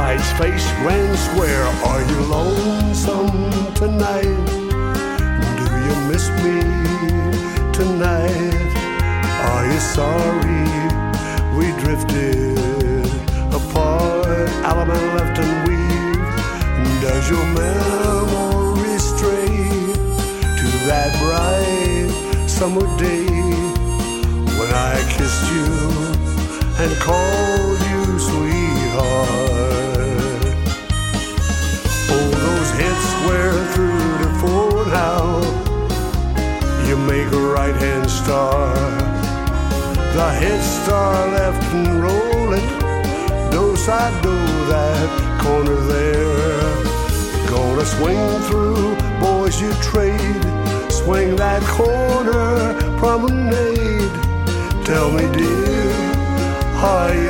Heights face Grand Square. Are you lonesome tonight? Do you miss me tonight? Are you sorry we drifted apart? Alabama left and weave. Does your memory stray to that bright summer day when I kissed you and called you sweetheart? Oh, those hits where through the phone how you make a right-hand star. The hit star left and rolling, do-side-do that corner there. Gonna swing through, boys you trade, swing that corner promenade. Tell me dear, are you